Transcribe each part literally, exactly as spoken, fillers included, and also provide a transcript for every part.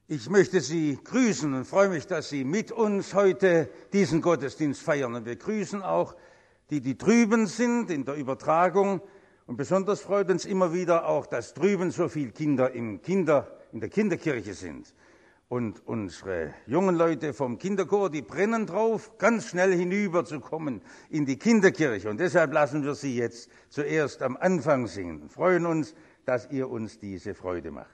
Ich möchte Sie grüßen und freue mich, dass Sie mit uns heute diesen Gottesdienst feiern. Und wir grüßen auch die, die drüben sind in der Übertragung. Und besonders freut uns immer wieder auch, dass drüben so viele Kinder im Kinder, in der Kinderkirche sind. Und unsere jungen Leute vom Kinderchor, die brennen drauf, ganz schnell hinüberzukommen in die Kinderkirche. Und deshalb lassen wir Sie jetzt zuerst am Anfang singen und freuen uns, dass ihr uns diese Freude macht.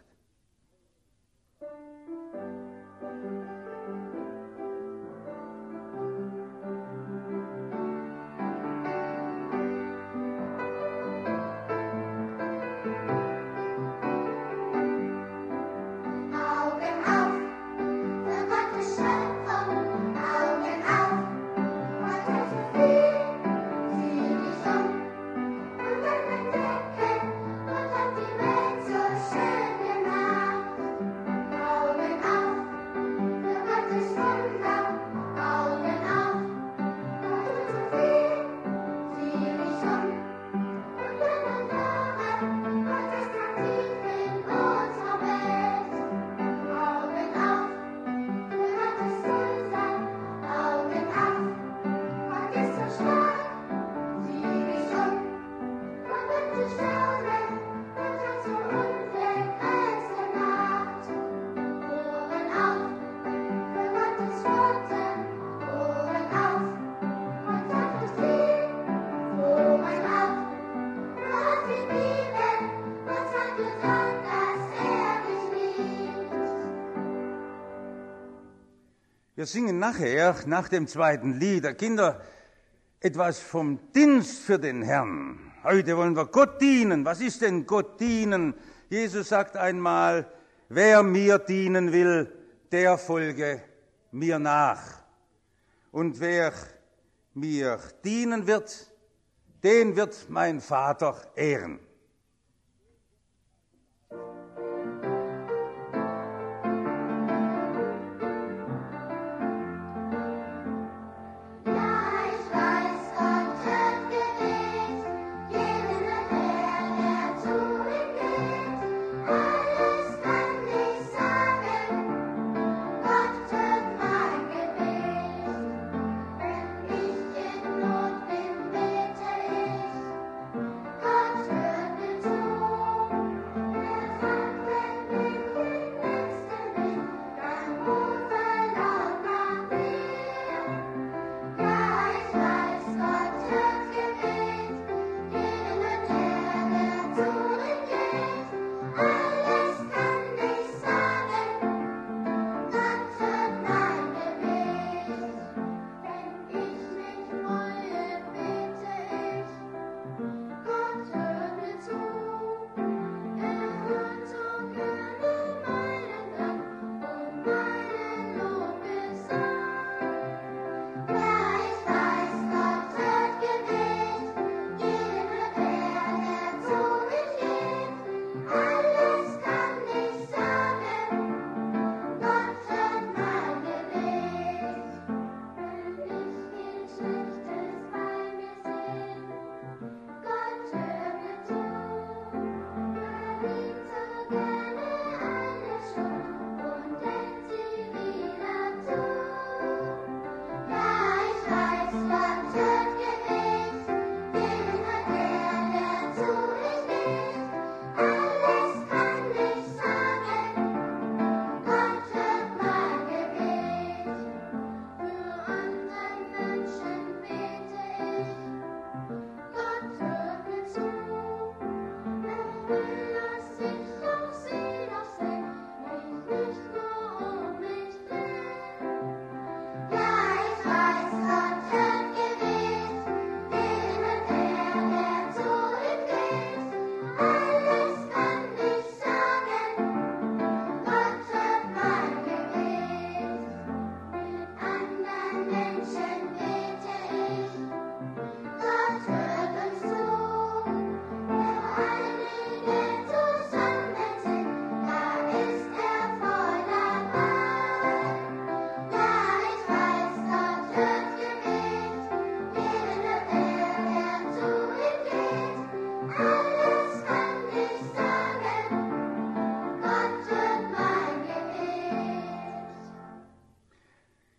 Wir singen nachher, nach dem zweiten Lied der Kinder, etwas vom Dienst für den Herrn. Heute wollen wir Gott dienen. Was ist denn Gott dienen? Jesus sagt einmal, wer mir dienen will, der folge mir nach. Und wer mir dienen wird, den wird mein Vater ehren. Gott hört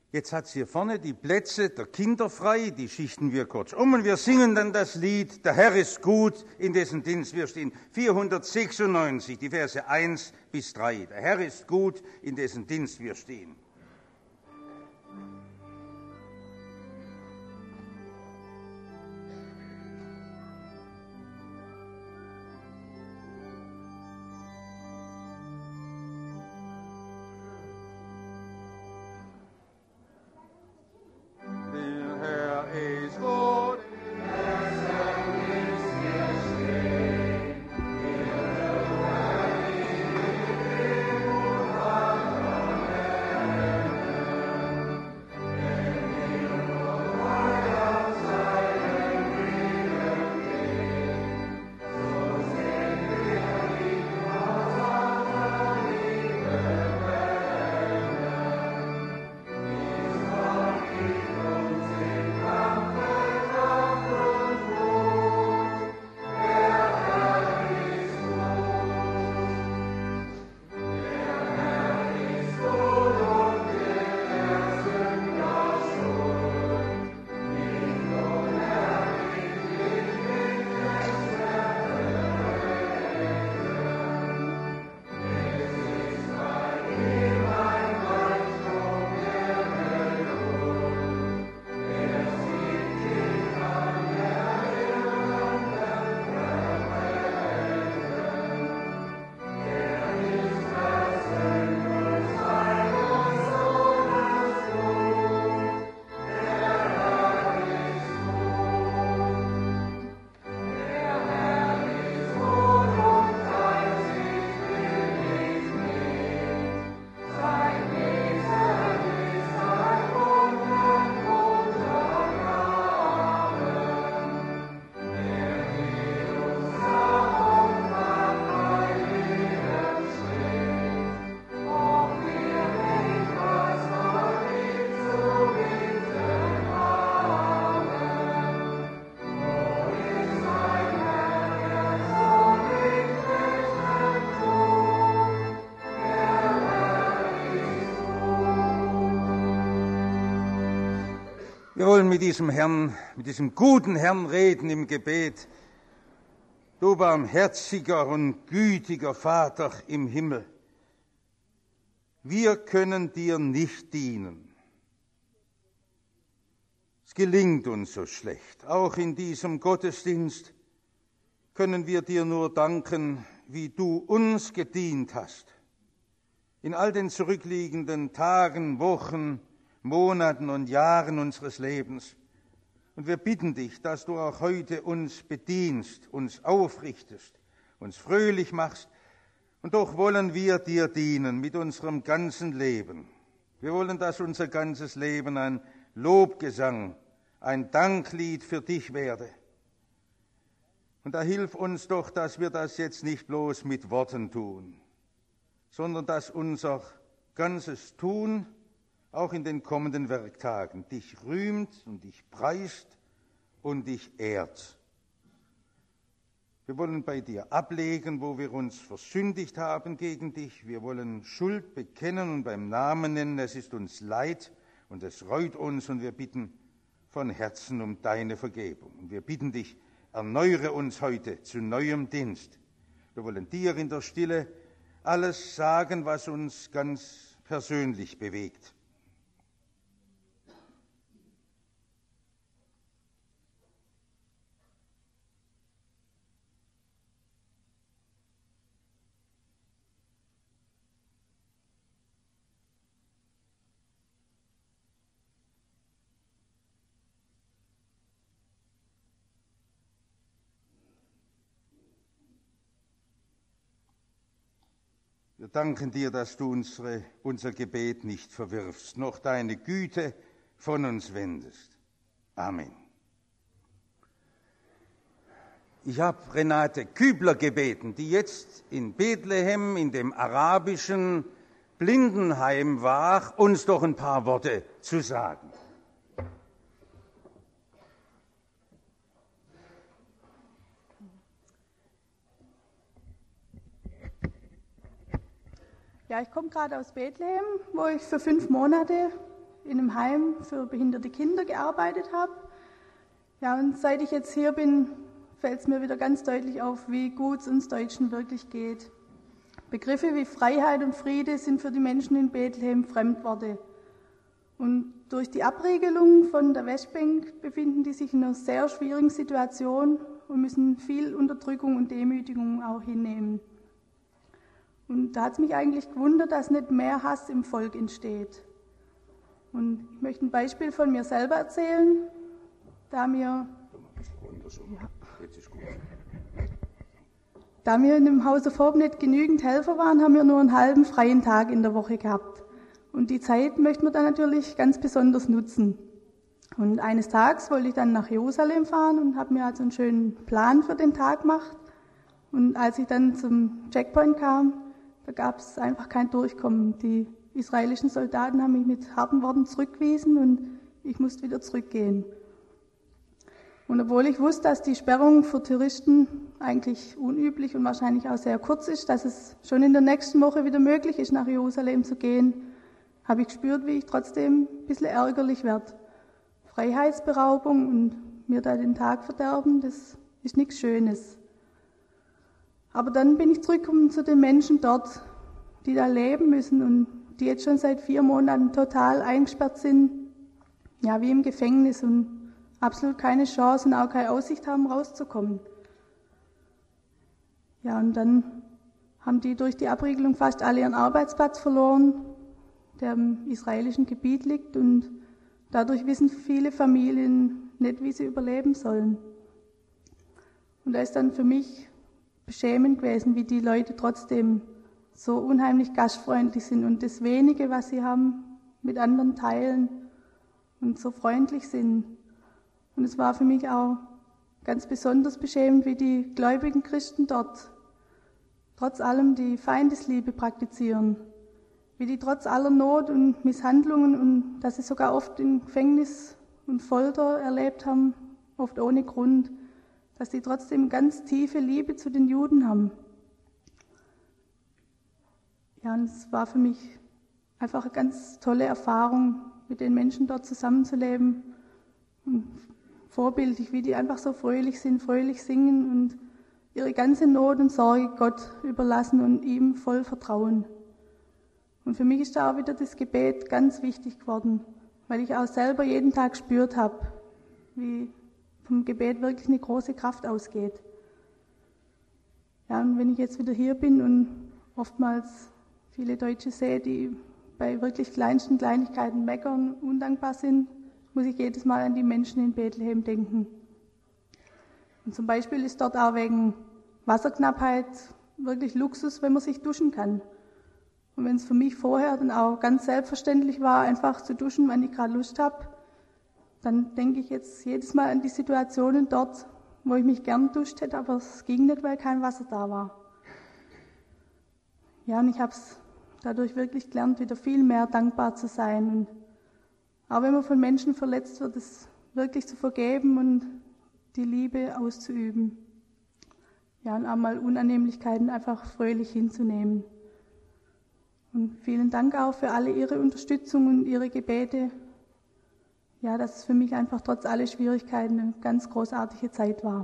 Jetzt hat es hier vorne die Plätze der Kinder frei, die schichten wir kurz um und wir singen dann das Lied, der Herr ist gut, in dessen Dienst wir stehen. vierhundertsechsundneunzig, die Verse eins bis drei. Der Herr ist gut, in dessen Dienst wir stehen. Wir wollen mit diesem Herrn, mit diesem guten Herrn reden im Gebet. Du barmherziger und gütiger Vater im Himmel, wir können dir nicht dienen. Es gelingt uns so schlecht. Auch in diesem Gottesdienst können wir dir nur danken, wie du uns gedient hast. In all den zurückliegenden Tagen, Wochen, Monaten und Jahren unseres Lebens. Und wir bitten dich, dass du auch heute uns bedienst, uns aufrichtest, uns fröhlich machst. Und doch wollen wir dir dienen mit unserem ganzen Leben. Wir wollen, dass unser ganzes Leben ein Lobgesang, ein Danklied für dich werde. Und da hilf uns doch, dass wir das jetzt nicht bloß mit Worten tun, sondern dass unser ganzes Tun auch in den kommenden Werktagen dich rühmt und dich preist und dich ehrt. Wir wollen bei dir ablegen, wo wir uns versündigt haben gegen dich. Wir wollen Schuld bekennen und beim Namen nennen. Es ist uns leid und es reut uns und wir bitten von Herzen um deine Vergebung. Und wir bitten dich, erneuere uns heute zu neuem Dienst. Wir wollen dir in der Stille alles sagen, was uns ganz persönlich bewegt. Wir danken dir, dass du unsere, unser Gebet nicht verwirfst, noch deine Güte von uns wendest. Amen. Ich habe Renate Kübler gebeten, die jetzt in Bethlehem, in dem arabischen Blindenheim war, uns doch ein paar Worte zu sagen. Ja, ich komme gerade aus Bethlehem, wo ich für fünf Monate in einem Heim für behinderte Kinder gearbeitet habe. Ja, und seit ich jetzt hier bin, fällt es mir wieder ganz deutlich auf, wie gut es uns Deutschen wirklich geht. Begriffe wie Freiheit und Friede sind für die Menschen in Bethlehem Fremdworte. Und durch die Abriegelung von der Westbank befinden die sich in einer sehr schwierigen Situation und müssen viel Unterdrückung und Demütigung auch hinnehmen. Und da hat es mich eigentlich gewundert, dass nicht mehr Hass im Volk entsteht. Und ich möchte ein Beispiel von mir selber erzählen, da mir, ja, da wir in dem Haus auf Hof nicht genügend Helfer waren, haben wir nur einen halben freien Tag in der Woche gehabt. Und die Zeit möchte man dann natürlich ganz besonders nutzen. Und eines Tages wollte ich dann nach Jerusalem fahren und habe mir also einen schönen Plan für den Tag gemacht. Und als ich dann zum Checkpoint kam, da gab es einfach kein Durchkommen. Die israelischen Soldaten haben mich mit harten Worten zurückgewiesen und ich musste wieder zurückgehen. Und obwohl ich wusste, dass die Sperrung für Touristen eigentlich unüblich und wahrscheinlich auch sehr kurz ist, dass es schon in der nächsten Woche wieder möglich ist, nach Jerusalem zu gehen, habe ich gespürt, wie ich trotzdem ein bisschen ärgerlich werde. Freiheitsberaubung und mir da den Tag verderben, das ist nichts Schönes. Aber dann bin ich zurückgekommen zu den Menschen dort, die da leben müssen und die jetzt schon seit vier Monaten total eingesperrt sind, ja, wie im Gefängnis und absolut keine Chance und auch keine Aussicht haben, rauszukommen. Ja, und dann haben die durch die Abriegelung fast alle ihren Arbeitsplatz verloren, der im israelischen Gebiet liegt, und dadurch wissen viele Familien nicht, wie sie überleben sollen. Und da ist dann für mich beschämend gewesen, wie die Leute trotzdem so unheimlich gastfreundlich sind und das Wenige, was sie haben, mit anderen teilen und so freundlich sind. Und es war für mich auch ganz besonders beschämend, wie die gläubigen Christen dort trotz allem die Feindesliebe praktizieren, wie die trotz aller Not und Misshandlungen und dass sie sogar oft in Gefängnis und Folter erlebt haben, oft ohne Grund, dass die trotzdem ganz tiefe Liebe zu den Juden haben. Ja, und es war für mich einfach eine ganz tolle Erfahrung, mit den Menschen dort zusammenzuleben. Und vorbildlich, wie die einfach so fröhlich sind, fröhlich singen und ihre ganze Not und Sorge Gott überlassen und ihm voll vertrauen. Und für mich ist da auch wieder das Gebet ganz wichtig geworden, weil ich auch selber jeden Tag gespürt habe, wie vom Gebet wirklich eine große Kraft ausgeht. Ja, und wenn ich jetzt wieder hier bin und oftmals viele Deutsche sehe, die bei wirklich kleinsten Kleinigkeiten meckern, undankbar sind, muss ich jedes Mal an die Menschen in Bethlehem denken. Und zum Beispiel ist dort auch wegen Wasserknappheit wirklich Luxus, wenn man sich duschen kann. Und wenn es für mich vorher dann auch ganz selbstverständlich war, einfach zu duschen, wenn ich gerade Lust habe, dann denke ich jetzt jedes Mal an die Situationen dort, wo ich mich gern duscht hätte, aber es ging nicht, weil kein Wasser da war. Ja, und ich habe es dadurch wirklich gelernt, wieder viel mehr dankbar zu sein. Und auch wenn man von Menschen verletzt wird, es wirklich zu vergeben und die Liebe auszuüben. Ja, und einmal Unannehmlichkeiten einfach fröhlich hinzunehmen. Und vielen Dank auch für alle Ihre Unterstützung und Ihre Gebete. Ja, dass es für mich einfach trotz aller Schwierigkeiten eine ganz großartige Zeit war.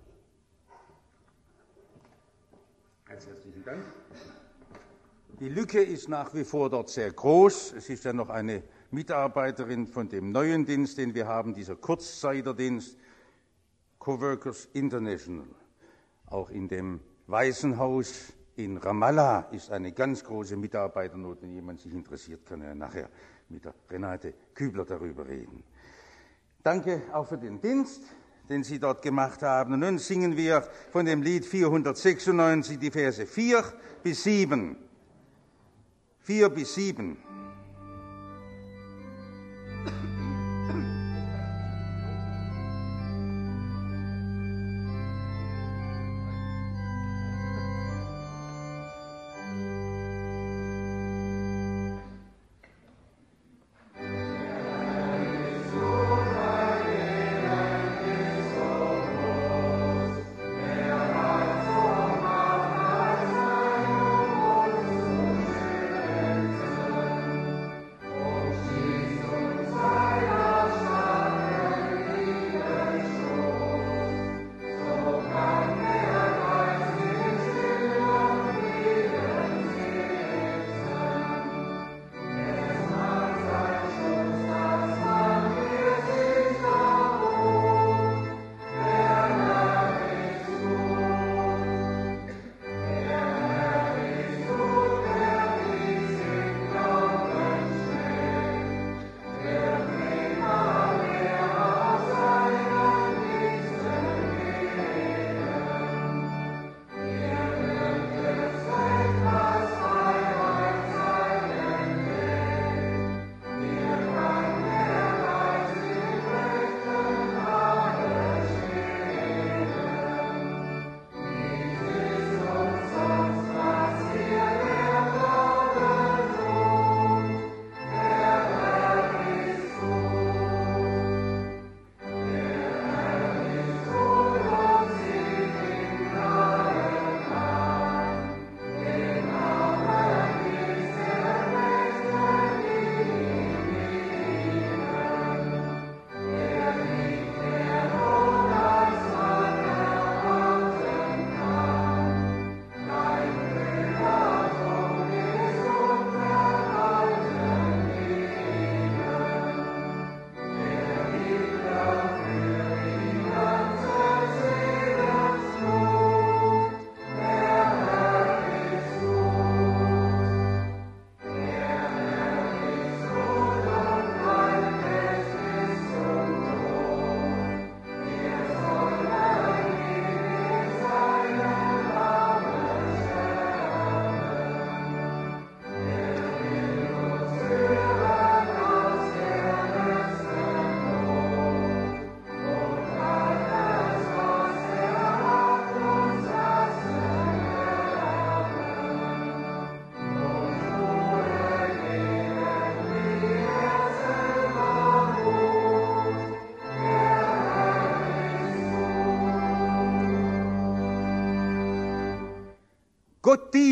Ganz herzlichen Dank. Die Lücke ist nach wie vor dort sehr groß. Es ist ja noch eine Mitarbeiterin von dem neuen Dienst, den wir haben, dieser Kurzzeiterdienst, Coworkers International. Auch in dem Waisenhaus in Ramallah ist eine ganz große Mitarbeiternot. Wenn jemand sich interessiert, kann er nachher mit der Renate Kübler darüber reden. Danke auch für den Dienst, den Sie dort gemacht haben. Und nun singen wir von dem Lied vierhundertsechsundneunzig die Verse vier bis sieben. vier bis sieben.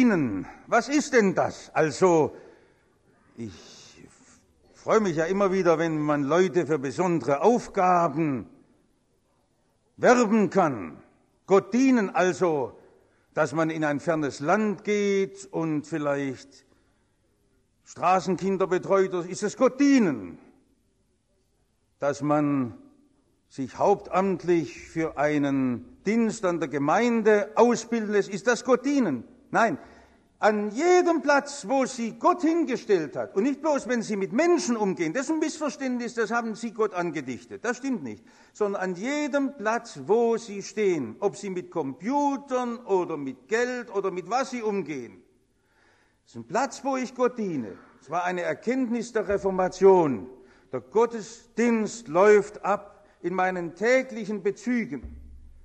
dienen. Was ist denn das? Also, ich freue mich ja immer wieder, wenn man Leute für besondere Aufgaben werben kann. Gott dienen also, dass man in ein fernes Land geht und vielleicht Straßenkinder betreut, ist es Gott dienen. Dass man sich hauptamtlich für einen Dienst an der Gemeinde ausbilden lässt, ist das Gott dienen? Nein, an jedem Platz, wo Sie Gott hingestellt hat, und nicht bloß, wenn Sie mit Menschen umgehen, das ist ein Missverständnis, das haben Sie Gott angedichtet, das stimmt nicht, sondern an jedem Platz, wo Sie stehen, ob Sie mit Computern oder mit Geld oder mit was Sie umgehen, das ist ein Platz, wo ich Gott diene. Es war eine Erkenntnis der Reformation. Der Gottesdienst läuft ab in meinen täglichen Bezügen.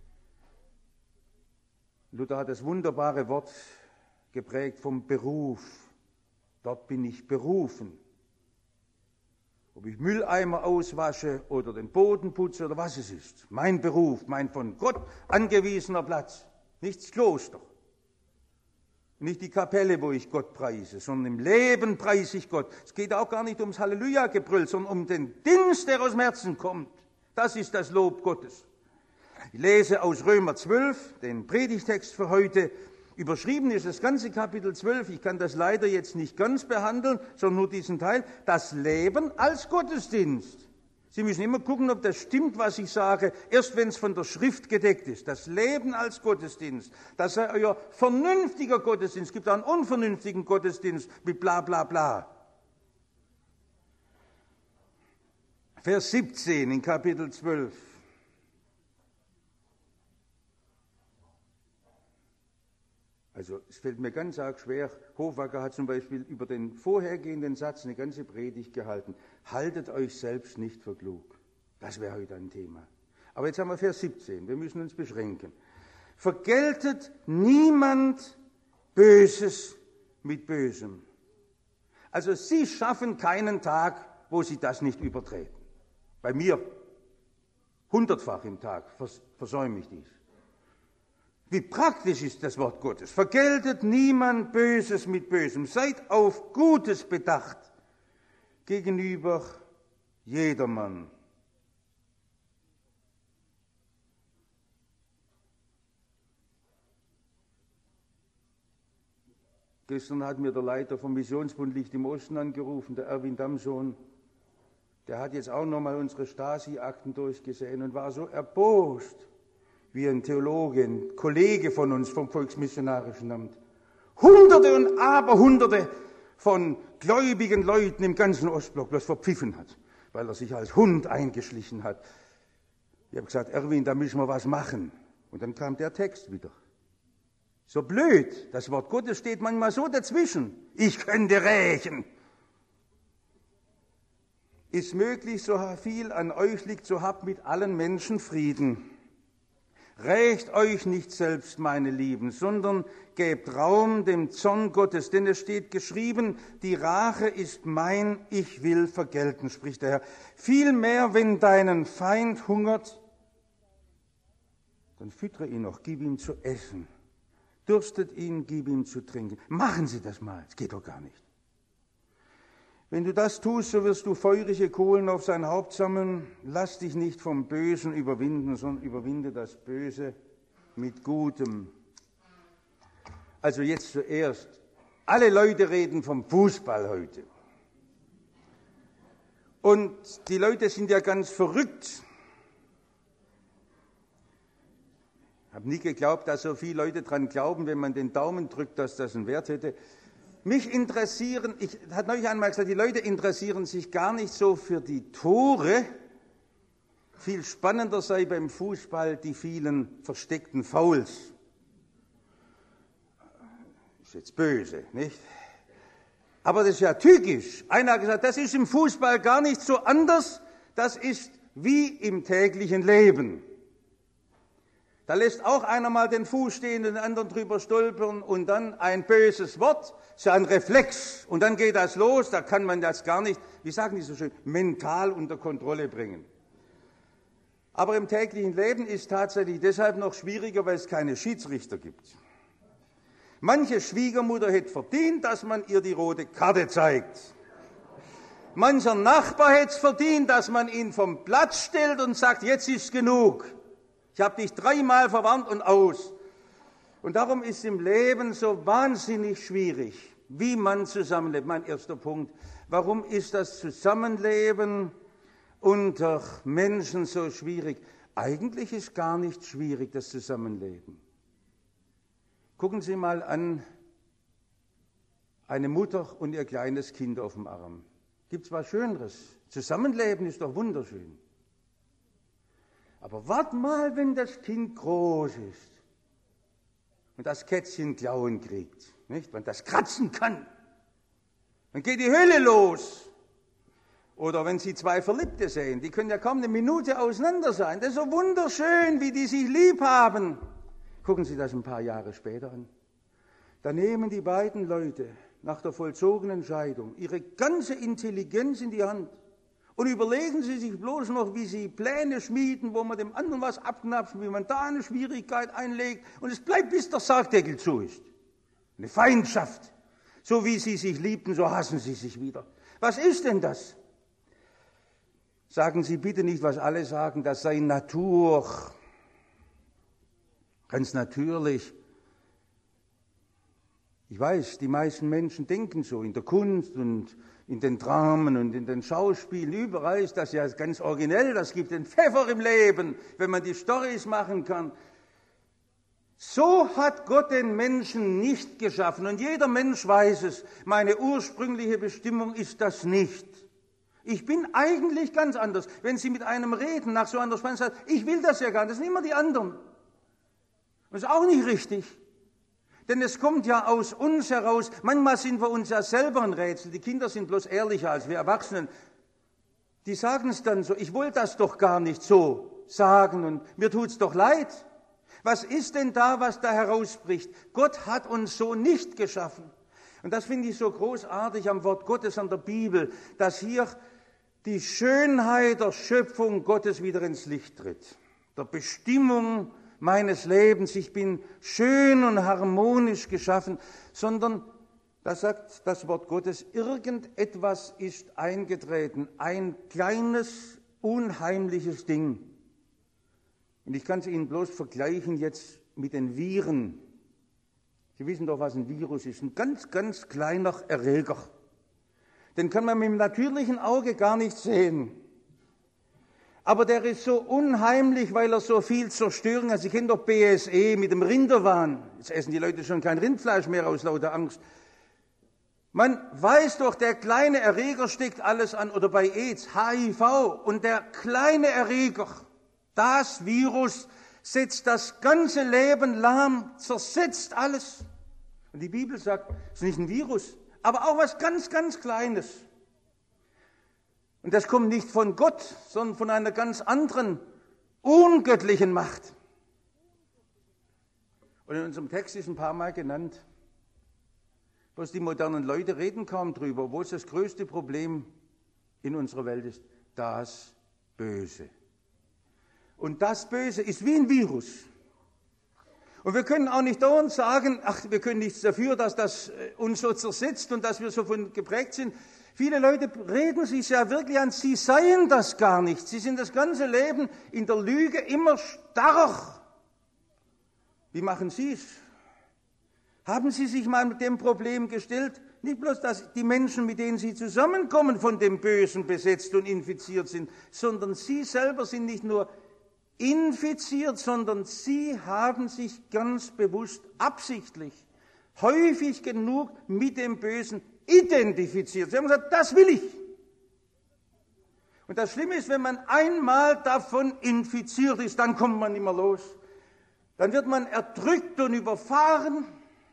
Luther hat das wunderbare Wort geprägt vom Beruf. Dort bin ich berufen. Ob ich Mülleimer auswasche oder den Boden putze oder was es ist. Mein Beruf, mein von Gott angewiesener Platz. Nicht das Kloster. Nicht die Kapelle, wo ich Gott preise, sondern im Leben preise ich Gott. Es geht auch gar nicht ums Halleluja-Gebrüll, sondern um den Dienst, der aus dem Herzen kommt. Das ist das Lob Gottes. Ich lese aus Römer zwölf, den Predigtext für heute. Überschrieben ist das ganze Kapitel zwölf. Ich kann das leider jetzt nicht ganz behandeln, sondern nur diesen Teil. Das Leben als Gottesdienst. Sie müssen immer gucken, ob das stimmt, was ich sage, erst wenn es von der Schrift gedeckt ist. Das Leben als Gottesdienst, das sei euer vernünftiger Gottesdienst. Es gibt auch einen unvernünftigen Gottesdienst mit bla bla bla. Vers siebzehn in Kapitel zwölf. Also es fällt mir ganz arg schwer, Hofwacker hat zum Beispiel über den vorhergehenden Satz eine ganze Predigt gehalten. Haltet euch selbst nicht für klug. Das wäre heute ein Thema. Aber jetzt haben wir Vers siebzehn, wir müssen uns beschränken. Vergeltet niemand Böses mit Bösem. Also Sie schaffen keinen Tag, wo Sie das nicht übertreten. Bei mir hundertfach im Tag versäume ich dies. Wie praktisch ist das Wort Gottes. Vergeltet niemand Böses mit Bösem. Seid auf Gutes bedacht gegenüber jedermann. Gestern hat mir der Leiter vom Missionsbund Licht im Osten angerufen, der Erwin Damsohn. Der hat jetzt auch nochmal unsere Stasi-Akten durchgesehen und war so erbost, wie ein Theologe, ein Kollege von uns vom Volksmissionarischen Amt. Hunderte und Aberhunderte von gläubigen Leuten im ganzen Ostblock bloß verpfiffen hat, weil er sich als Hund eingeschlichen hat. Ich habe gesagt, Erwin, da müssen wir was machen. Und dann kam der Text wieder. So blöd, das Wort Gottes steht manchmal so dazwischen. Ich könnte rächen. Ist möglich, so viel an euch liegt, so habt mit allen Menschen Frieden. Rächt euch nicht selbst, meine Lieben, sondern gebt Raum dem Zorn Gottes, denn es steht geschrieben, die Rache ist mein, ich will vergelten, spricht der Herr. Vielmehr, wenn deinen Feind hungert, dann füttere ihn noch, gib ihm zu essen. Dürstet ihn, gib ihm zu trinken. Machen Sie das mal, es geht doch gar nicht. Wenn du das tust, so wirst du feurige Kohlen auf sein Haupt sammeln. Lass dich nicht vom Bösen überwinden, sondern überwinde das Böse mit Gutem. Also jetzt zuerst, alle Leute reden vom Fußball heute. Und die Leute sind ja ganz verrückt. Ich habe nie geglaubt, dass so viele Leute daran glauben, wenn man den Daumen drückt, dass das einen Wert hätte. Mich interessieren, ich hat neulich einmal gesagt, die Leute interessieren sich gar nicht so für die Tore. Viel spannender sei beim Fußball die vielen versteckten Fouls. Ist jetzt böse, nicht? Aber das ist ja tückisch. Einer hat gesagt, das ist im Fußball gar nicht so anders, das ist wie im täglichen Leben. Da lässt auch einer mal den Fuß stehen, den anderen drüber stolpern und dann ein böses Wort, ist ja ein Reflex. Und dann geht das los, da kann man das gar nicht, wie sagen die so schön, mental unter Kontrolle bringen. Aber im täglichen Leben ist tatsächlich deshalb noch schwieriger, weil es keine Schiedsrichter gibt. Manche Schwiegermutter hätte verdient, dass man ihr die rote Karte zeigt. Mancher Nachbar hätte es verdient, dass man ihn vom Platz stellt und sagt, jetzt ist genug. Ich habe dich dreimal verwarnt und aus. Und darum ist im Leben so wahnsinnig schwierig, wie man zusammenlebt. Mein erster Punkt. Warum ist das Zusammenleben unter Menschen so schwierig? Eigentlich ist gar nicht schwierig, das Zusammenleben. Gucken Sie mal an eine Mutter und ihr kleines Kind auf dem Arm. Gibt es was Schöneres? Zusammenleben ist doch wunderschön. Aber wart mal, wenn das Kind groß ist und das Kätzchen Klauen kriegt, nicht? Wenn das kratzen kann, dann geht die Hölle los. Oder wenn Sie zwei Verliebte sehen, die können ja kaum eine Minute auseinander sein. Das ist so wunderschön, wie die sich lieb haben. Gucken Sie das ein paar Jahre später an. Da nehmen die beiden Leute nach der vollzogenen Scheidung ihre ganze Intelligenz in die Hand und überlegen Sie sich bloß noch, wie sie Pläne schmieden, wo man dem anderen was abknapsen, wie man da eine Schwierigkeit einlegt und es bleibt, bis der Sargdeckel zu ist. Eine Feindschaft. So wie sie sich liebten, so hassen sie sich wieder. Was ist denn das? Sagen Sie bitte nicht, was alle sagen, das sei Natur. Ganz natürlich. Ich weiß, die meisten Menschen denken so, in der Kunst und in den Dramen und in den Schauspielen, überall ist das ja ganz originell, das gibt den Pfeffer im Leben, wenn man die Storys machen kann. So hat Gott den Menschen nicht geschaffen und jeder Mensch weiß es, meine ursprüngliche Bestimmung ist das nicht. Ich bin eigentlich ganz anders. Wenn Sie mit einem reden, nach so einer Spannung sagen, ich will das ja gar nicht, das sind immer die anderen. Das ist auch nicht richtig. Denn es kommt ja aus uns heraus, manchmal sind wir uns ja selber ein Rätsel, die Kinder sind bloß ehrlicher als wir Erwachsenen. Die sagen es dann so, ich wollte das doch gar nicht so sagen und mir tut's doch leid. Was ist denn da, was da herausbricht? Gott hat uns so nicht geschaffen. Und das finde ich so großartig am Wort Gottes, an der Bibel, dass hier die Schönheit der Schöpfung Gottes wieder ins Licht tritt. Der Bestimmung meines Lebens, ich bin schön und harmonisch geschaffen, sondern, das sagt das Wort Gottes, irgendetwas ist eingetreten, ein kleines, unheimliches Ding. Und ich kann es Ihnen bloß vergleichen jetzt mit den Viren. Sie wissen doch, was ein Virus ist, ein ganz, ganz kleiner Erreger. Den kann man mit dem natürlichen Auge gar nicht sehen. Aber der ist so unheimlich, weil er so viel Zerstörung hat. Sie kennen doch B S E mit dem Rinderwahn. Jetzt essen die Leute schon kein Rindfleisch mehr aus lauter Angst. Man weiß doch, der kleine Erreger steckt alles an. Oder bei AIDS, H I V. Und der kleine Erreger, das Virus, setzt das ganze Leben lahm, zersetzt alles. Und die Bibel sagt, es ist nicht ein Virus, aber auch was ganz, ganz Kleines. Und das kommt nicht von Gott, sondern von einer ganz anderen, ungöttlichen Macht. Und in unserem Text ist ein paar Mal genannt, bloß die modernen Leute reden kaum drüber, obwohl es das größte Problem in unserer Welt ist, das Böse. Und das Böse ist wie ein Virus. Und wir können auch nicht dauernd sagen, ach, wir können nichts dafür, dass das uns so zersetzt und dass wir so von geprägt sind. Viele Leute reden sich ja wirklich an, sie seien das gar nicht. Sie sind das ganze Leben in der Lüge immer starr. Wie machen Sie es? Haben Sie sich mal mit dem Problem gestellt? Nicht bloß, dass die Menschen, mit denen Sie zusammenkommen, von dem Bösen besetzt und infiziert sind, sondern Sie selber sind nicht nur infiziert, sondern Sie haben sich ganz bewusst, absichtlich, häufig genug mit dem Bösen identifiziert. Sie haben gesagt, das will ich. Und das Schlimme ist, wenn man einmal davon infiziert ist, dann kommt man nicht mehr los. Dann wird man erdrückt und überfahren.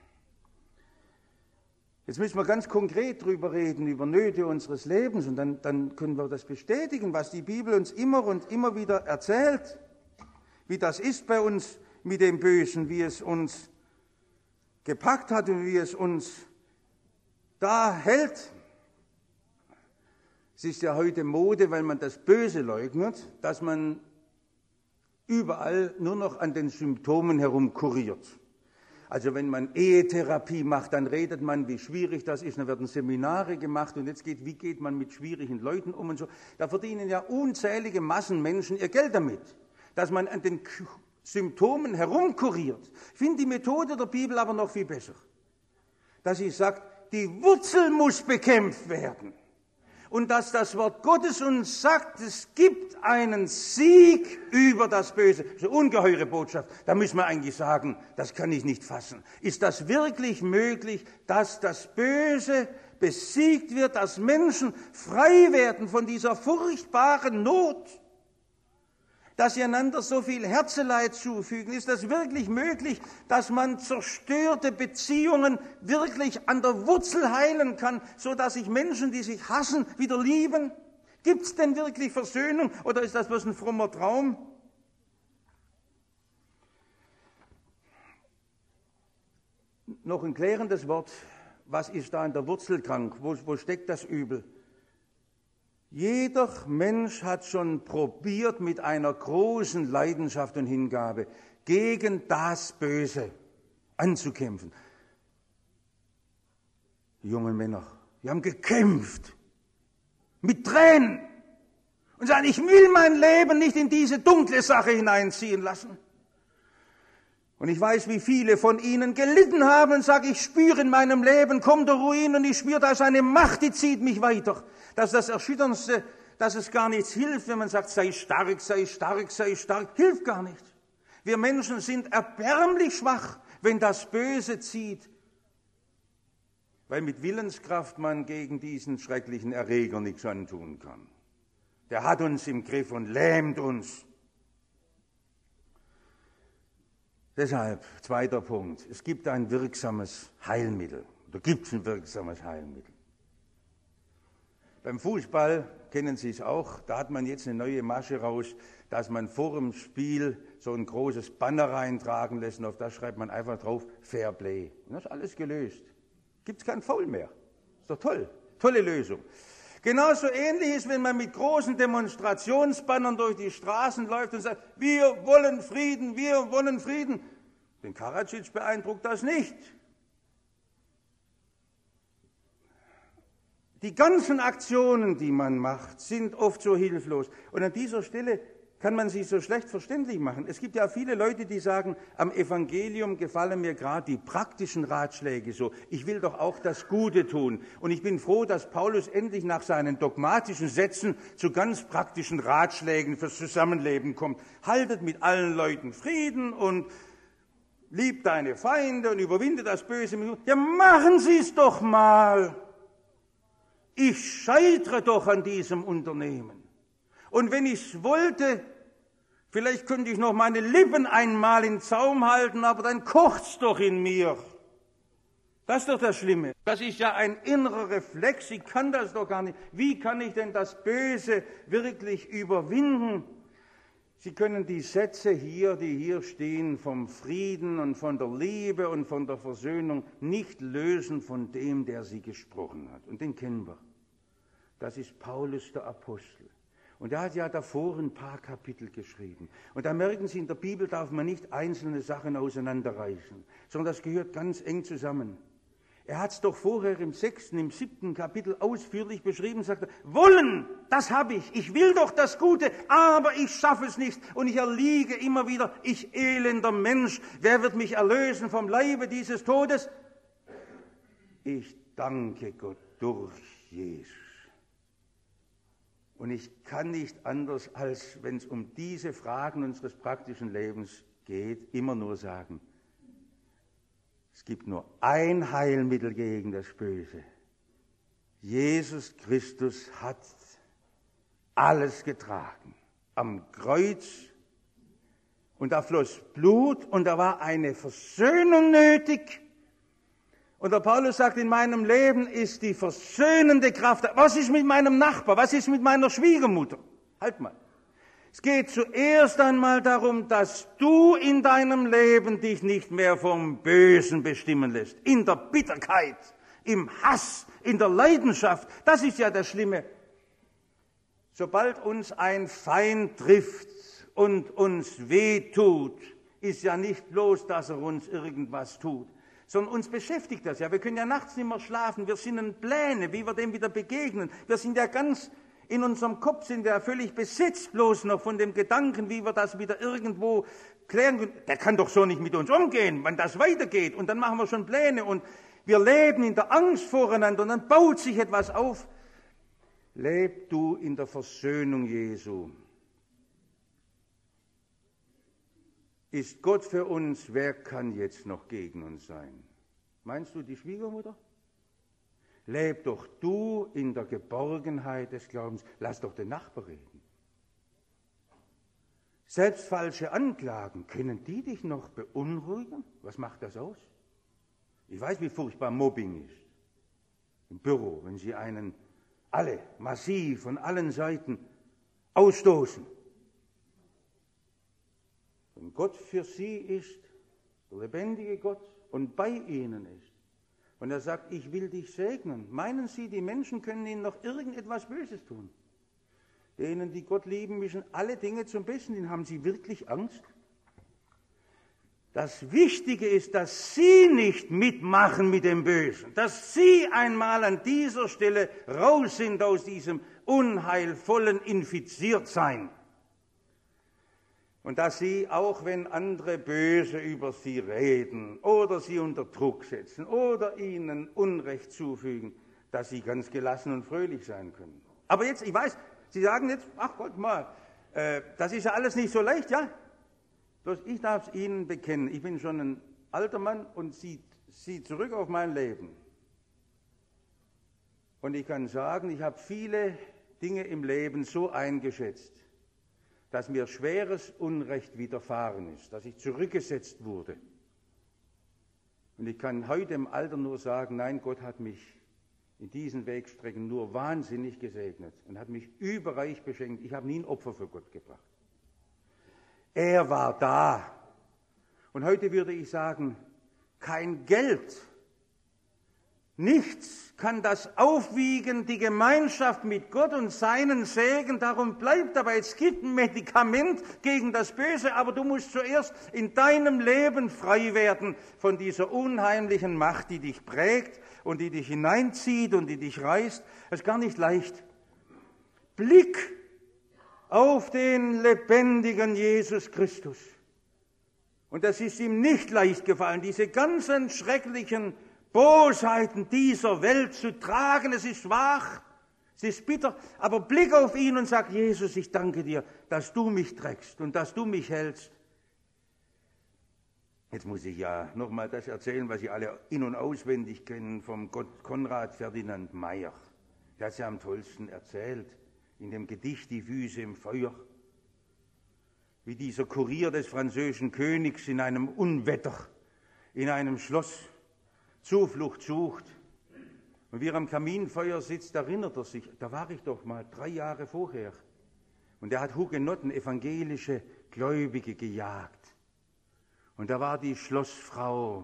Jetzt müssen wir ganz konkret drüber reden, über Nöte unseres Lebens. Und dann, dann können wir das bestätigen, was die Bibel uns immer und immer wieder erzählt. Wie das ist bei uns mit dem Bösen, wie es uns gepackt hat und wie es uns da hält. Es ist ja heute Mode, weil man das Böse leugnet, dass man überall nur noch an den Symptomen herumkuriert. Also wenn man Ehetherapie macht, dann redet man, wie schwierig das ist, dann werden Seminare gemacht und jetzt geht, wie geht man mit schwierigen Leuten um und so. Da verdienen ja unzählige Massen Menschen ihr Geld damit, dass man an den Symptomen herumkuriert. Ich finde die Methode der Bibel aber noch viel besser, dass sie sagt, die Wurzel muss bekämpft werden. Und dass das Wort Gottes uns sagt, es gibt einen Sieg über das Böse. Das ist eine ungeheure Botschaft. Da müssen wir eigentlich sagen, das kann ich nicht fassen. Ist das wirklich möglich, dass das Böse besiegt wird, dass Menschen frei werden von dieser furchtbaren Not? Dass sie einander so viel Herzeleid zufügen? Ist das wirklich möglich, dass man zerstörte Beziehungen wirklich an der Wurzel heilen kann, so dass sich Menschen, die sich hassen, wieder lieben? Gibt es denn wirklich Versöhnung oder ist das bloß ein frommer Traum? Noch ein klärendes Wort. Was ist da an der Wurzel krank? Wo, wo steckt das Übel? Jeder Mensch hat schon probiert, mit einer großen Leidenschaft und Hingabe gegen das Böse anzukämpfen. Die jungen Männer, die haben gekämpft mit Tränen und sagen, ich will mein Leben nicht in diese dunkle Sache hineinziehen lassen. Und ich weiß, wie viele von ihnen gelitten haben und sagen, ich spüre in meinem Leben, kommt der Ruin und ich spüre, da ist eine Macht, die zieht mich weiter. Das ist das Erschütterndste, dass es gar nichts hilft, wenn man sagt, sei stark, sei stark, sei stark. Hilft gar nicht. Wir Menschen sind erbärmlich schwach, wenn das Böse zieht, weil mit Willenskraft man gegen diesen schrecklichen Erreger nichts antun kann. Der hat uns im Griff und lähmt uns. Deshalb, zweiter Punkt, es gibt ein wirksames Heilmittel. Da gibt es ein wirksames Heilmittel. Beim Fußball kennen Sie es auch, da hat man jetzt eine neue Masche raus, dass man vor dem Spiel so ein großes Banner reintragen lässt und auf das schreibt man einfach drauf, Fair Play. Und das ist alles gelöst. Gibt es kein Foul mehr. Ist doch toll. Tolle Lösung. Genauso ähnlich ist, wenn man mit großen Demonstrationsbannern durch die Straßen läuft und sagt, wir wollen Frieden, wir wollen Frieden. Den Karadzic beeindruckt das nicht. Die ganzen Aktionen, die man macht, sind oft so hilflos. Und an dieser Stelle kann man sie so schlecht verständlich machen. Es gibt ja viele Leute, die sagen, am Evangelium gefallen mir gerade die praktischen Ratschläge so. Ich will doch auch das Gute tun. Und ich bin froh, dass Paulus endlich nach seinen dogmatischen Sätzen zu ganz praktischen Ratschlägen fürs Zusammenleben kommt. Haltet mit allen Leuten Frieden und liebt deine Feinde und überwinde das Böse. Ja, machen Sie es doch mal. Ich scheitere doch an diesem Unternehmen. Und wenn ich es wollte, vielleicht könnte ich noch meine Lippen einmal in Zaum halten, aber dann kocht's doch in mir. Das ist doch das Schlimme. Das ist ja ein innerer Reflex, ich kann das doch gar nicht. Wie kann ich denn das Böse wirklich überwinden? Sie können die Sätze hier, die hier stehen, vom Frieden und von der Liebe und von der Versöhnung nicht lösen von dem, der sie gesprochen hat. Und den kennen wir. Das ist Paulus der Apostel. Und er hat ja davor ein paar Kapitel geschrieben. Und da merken Sie, in der Bibel darf man nicht einzelne Sachen auseinanderreißen, sondern das gehört ganz eng zusammen. Er hat es doch vorher im sechsten, im siebten Kapitel ausführlich beschrieben, sagte, wollen, das habe ich, ich will doch das Gute, aber ich schaffe es nicht und ich erliege immer wieder, ich elender Mensch, wer wird mich erlösen vom Leibe dieses Todes? Ich danke Gott durch Jesus. Und ich kann nicht anders, als wenn es um diese Fragen unseres praktischen Lebens geht, immer nur sagen, es gibt nur ein Heilmittel gegen das Böse. Jesus Christus hat alles getragen. Am Kreuz. Und da floss Blut und da war eine Versöhnung nötig. Und der Paulus sagt, in meinem Leben ist die versöhnende Kraft. Was ist mit meinem Nachbar? Was ist mit meiner Schwiegermutter? Halt mal. Es geht zuerst einmal darum, dass du in deinem Leben dich nicht mehr vom Bösen bestimmen lässt. In der Bitterkeit, im Hass, in der Leidenschaft. Das ist ja das Schlimme. Sobald uns ein Feind trifft und uns wehtut, ist ja nicht bloß, dass er uns irgendwas tut, sondern uns beschäftigt das ja. Wir können ja nachts nicht mehr schlafen, wir sinnen Pläne, wie wir dem wieder begegnen. Wir sind ja ganz, in unserem Kopf sind wir ja völlig besetzt bloß noch von dem Gedanken, wie wir das wieder irgendwo klären können. Der kann doch so nicht mit uns umgehen, wenn das weitergeht. Und dann machen wir schon Pläne und wir leben in der Angst voreinander und dann baut sich etwas auf. Leb du in der Versöhnung Jesu. Ist Gott für uns, wer kann jetzt noch gegen uns sein? Meinst du die Schwiegermutter? Leb doch du in der Geborgenheit des Glaubens. Lass doch den Nachbar reden. Selbst falsche Anklagen, können die dich noch beunruhigen? Was macht das aus? Ich weiß, wie furchtbar Mobbing ist. Im Büro, wenn sie einen alle massiv von allen Seiten ausstoßen. Wenn Gott für sie ist, der lebendige Gott, und bei ihnen ist, und er sagt, ich will dich segnen, meinen Sie, die Menschen können ihnen noch irgendetwas Böses tun? Denen, die Gott lieben, mischen alle Dinge zum Besten, denen haben sie wirklich Angst? Das Wichtige ist, dass Sie nicht mitmachen mit dem Bösen, dass Sie einmal an dieser Stelle raus sind aus diesem unheilvollen Infiziertsein. Und dass Sie, auch wenn andere böse über Sie reden oder Sie unter Druck setzen oder Ihnen Unrecht zufügen, dass Sie ganz gelassen und fröhlich sein können. Aber jetzt, ich weiß, Sie sagen jetzt, ach Gott mal, äh, das ist ja alles nicht so leicht, ja? Bloß ich darf es Ihnen bekennen, ich bin schon ein alter Mann und sieht, sieht zurück auf mein Leben. Und ich kann sagen, ich habe viele Dinge im Leben so eingeschätzt, dass mir schweres Unrecht widerfahren ist, dass ich zurückgesetzt wurde. Und ich kann heute im Alter nur sagen, nein, Gott hat mich in diesen Wegstrecken nur wahnsinnig gesegnet und hat mich überreich beschenkt. Ich habe nie ein Opfer für Gott gebracht. Er war da. Und heute würde ich sagen, kein Geld, nichts kann das aufwiegen, die Gemeinschaft mit Gott und seinen Segen. Darum bleibt dabei, es gibt ein Medikament gegen das Böse, aber du musst zuerst in deinem Leben frei werden von dieser unheimlichen Macht, die dich prägt und die dich hineinzieht und die dich reißt. Das ist gar nicht leicht. Blick auf den lebendigen Jesus Christus. Und das ist ihm nicht leicht gefallen, diese ganzen schrecklichen Bosheiten dieser Welt zu tragen. Es ist schwach, es ist bitter, aber blick auf ihn und sag, Jesus, ich danke dir, dass du mich trägst und dass du mich hältst. Jetzt muss ich ja nochmal das erzählen, was Sie alle in- und auswendig kennen, vom Konrad Ferdinand Meyer. Der hat es ja am tollsten erzählt, in dem Gedicht Die Füße im Feuer, wie dieser Kurier des französischen Königs in einem Unwetter, in einem Schloss Zuflucht sucht. Und wie er am Kaminfeuer sitzt, erinnert er sich, da war ich doch mal drei Jahre vorher. Und er hat Hugenotten, evangelische Gläubige gejagt. Und da war die Schlossfrau,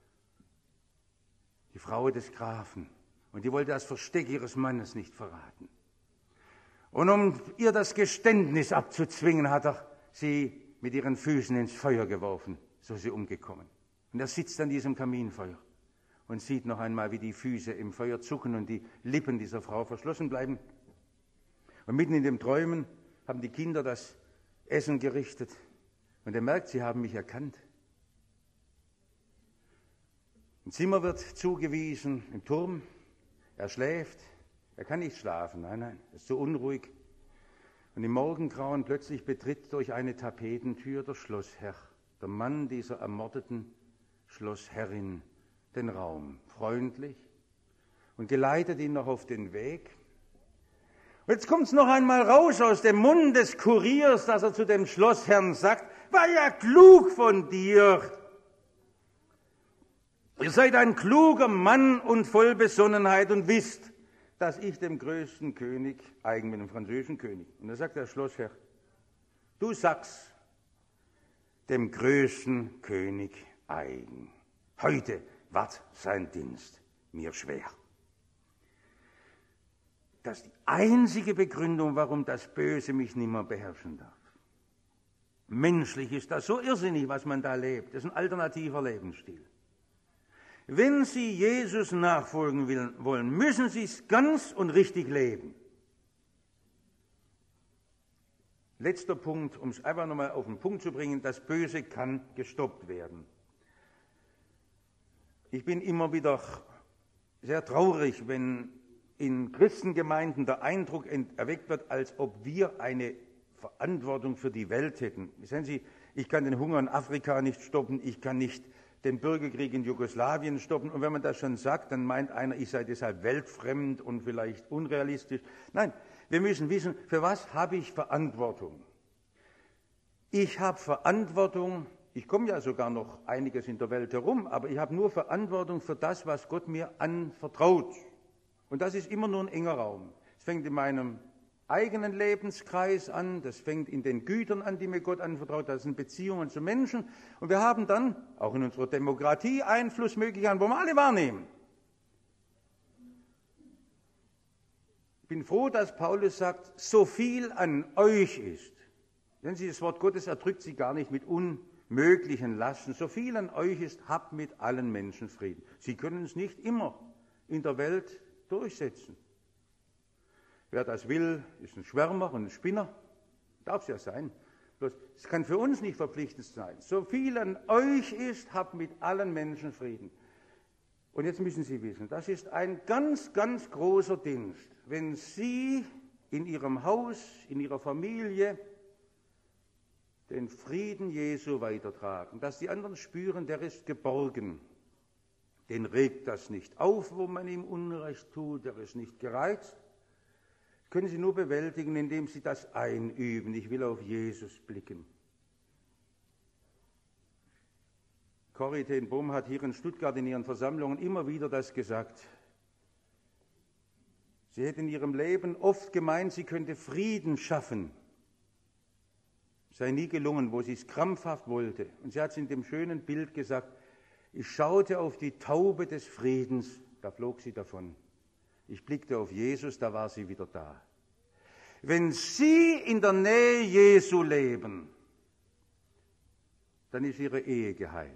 die Frau des Grafen. Und die wollte das Versteck ihres Mannes nicht verraten. Und um ihr das Geständnis abzuzwingen, hat er sie mit ihren Füßen ins Feuer geworfen. So ist sie umgekommen. Und er sitzt an diesem Kaminfeuer und sieht noch einmal, wie die Füße im Feuer zucken und die Lippen dieser Frau verschlossen bleiben. Und mitten in dem Träumen haben die Kinder das Essen gerichtet. Und er merkt, sie haben mich erkannt. Ein Zimmer wird zugewiesen im Turm. Er schläft. Er kann nicht schlafen. Nein, nein, er ist so unruhig. Und im Morgengrauen plötzlich betritt durch eine Tapetentür der Schlossherr, der Mann dieser ermordeten Schlossherrin, den Raum, freundlich, und geleitet ihn noch auf den Weg. Und jetzt kommt es noch einmal raus aus dem Mund des Kuriers, dass er zu dem Schlossherrn sagt, war ja klug von dir. Ihr seid ein kluger Mann und voll Besonnenheit und wisst, dass ich dem größten König eigen bin, dem französischen König. Und da sagt der Schlossherr, du sagst dem größten König eigen. Heute ward sein Dienst mir schwer. Das ist die einzige Begründung, warum das Böse mich nimmer beherrschen darf. Menschlich ist das so irrsinnig, was man da lebt. Das ist ein alternativer Lebensstil. Wenn Sie Jesus nachfolgen wollen, müssen Sie es ganz und richtig leben. Letzter Punkt, um es einfach nochmal auf den Punkt zu bringen, das Böse kann gestoppt werden. Ich bin immer wieder sehr traurig, wenn in Christengemeinden der Eindruck erweckt wird, als ob wir eine Verantwortung für die Welt hätten. Sehen Sie, ich kann den Hunger in Afrika nicht stoppen, ich kann nicht den Bürgerkrieg in Jugoslawien stoppen. Und wenn man das schon sagt, dann meint einer, ich sei deshalb weltfremd und vielleicht unrealistisch. Nein, wir müssen wissen, für was habe ich Verantwortung? Ich habe Verantwortung, ich komme ja sogar noch einiges in der Welt herum, aber ich habe nur Verantwortung für das, was Gott mir anvertraut. Und das ist immer nur ein enger Raum. Es fängt in meinem eigenen Lebenskreis an, das fängt in den Gütern an, die mir Gott anvertraut, das sind Beziehungen zu Menschen. Und wir haben dann auch in unserer Demokratie Einflussmöglichkeiten, wo wir alle wahrnehmen. Ich bin froh, dass Paulus sagt, so viel an euch ist. Denn Sie, das Wort Gottes erdrückt sie gar nicht mit unmöglichen Lasten. So viel an euch ist, habt mit allen Menschen Frieden. Sie können es nicht immer in der Welt durchsetzen. Wer das will, ist ein Schwärmer und ein Spinner. Darf es ja sein. Bloß, es kann für uns nicht verpflichtend sein. So viel an euch ist, habt mit allen Menschen Frieden. Und jetzt müssen Sie wissen, das ist ein ganz, ganz großer Dienst. Wenn Sie in Ihrem Haus, in Ihrer Familie den Frieden Jesu weitertragen, dass die anderen spüren, der ist geborgen. Den regt das nicht auf, wo man ihm Unrecht tut, der ist nicht gereizt. Das können Sie nur bewältigen, indem Sie das einüben. Ich will auf Jesus blicken. Corrie ten Boom hat hier in Stuttgart in ihren Versammlungen immer wieder das gesagt. Sie hätte in ihrem Leben oft gemeint, sie könnte Frieden schaffen. Sei nie gelungen, wo sie es krampfhaft wollte. Und sie hat es in dem schönen Bild gesagt, ich schaute auf die Taube des Friedens, da flog sie davon. Ich blickte auf Jesus, da war sie wieder da. Wenn Sie in der Nähe Jesu leben, dann ist Ihre Ehe geheilt.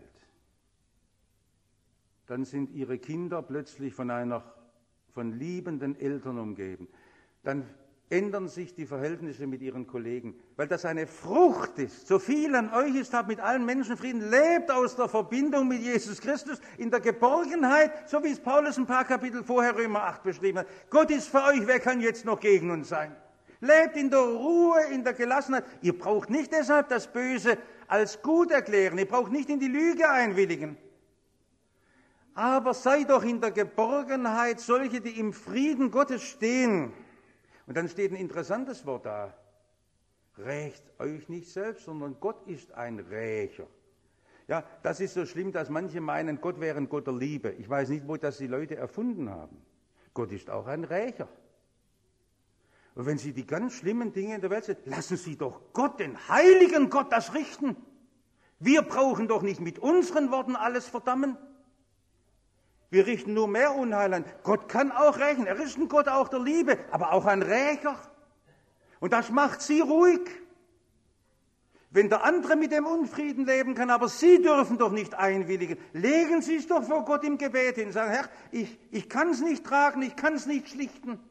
Dann sind Ihre Kinder plötzlich von einer, von liebenden Eltern umgeben. Dann ändern sich die Verhältnisse mit Ihren Kollegen, weil das eine Frucht ist. So viel an euch ist, habt mit allen Menschen Frieden, lebt aus der Verbindung mit Jesus Christus in der Geborgenheit, so wie es Paulus ein paar Kapitel vorher Römer acht beschrieben hat. Gott ist für euch, wer kann jetzt noch gegen uns sein? Lebt in der Ruhe, in der Gelassenheit. Ihr braucht nicht deshalb das Böse als gut erklären, ihr braucht nicht in die Lüge einwilligen. Aber seid doch in der Geborgenheit solche, die im Frieden Gottes stehen. Und dann steht ein interessantes Wort da. Rächt euch nicht selbst, sondern Gott ist ein Rächer. Ja, das ist so schlimm, dass manche meinen, Gott wäre ein Gott der Liebe. Ich weiß nicht, wo das die Leute erfunden haben. Gott ist auch ein Rächer. Und wenn Sie die ganz schlimmen Dinge in der Welt sehen, lassen Sie doch Gott, den heiligen Gott, das richten. Wir brauchen doch nicht mit unseren Worten alles verdammen. Wir richten nur mehr Unheil an. Gott kann auch rächen. Er ist ein Gott auch der Liebe, aber auch ein Rächer. Und das macht Sie ruhig. Wenn der andere mit dem Unfrieden leben kann, aber Sie dürfen doch nicht einwilligen. Legen Sie es doch vor Gott im Gebet hin. Sagen, Herr, ich, ich kann es nicht tragen, ich kann es nicht schlichten.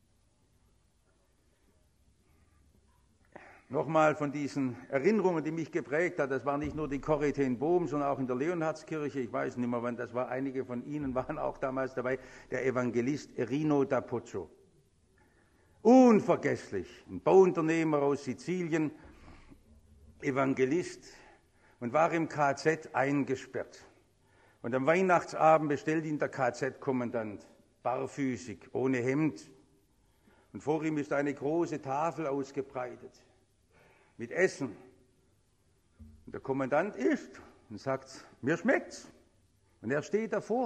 Nochmal von diesen Erinnerungen, die mich geprägt hat, das war nicht nur die Corrie ten Boom, sondern auch in der Leonhardskirche, ich weiß nicht mehr wann, das war, einige von Ihnen waren auch damals dabei, der Evangelist Erino da Pozzo. Unvergesslich, ein Bauunternehmer aus Sizilien, Evangelist und war im K Z eingesperrt. Und am Weihnachtsabend bestellt ihn der K Z-Kommandant, barfüßig, ohne Hemd. Und vor ihm ist eine große Tafel ausgebreitet. Mit Essen. Und der Kommandant isst und sagt, mir schmeckt's. Und er steht davor.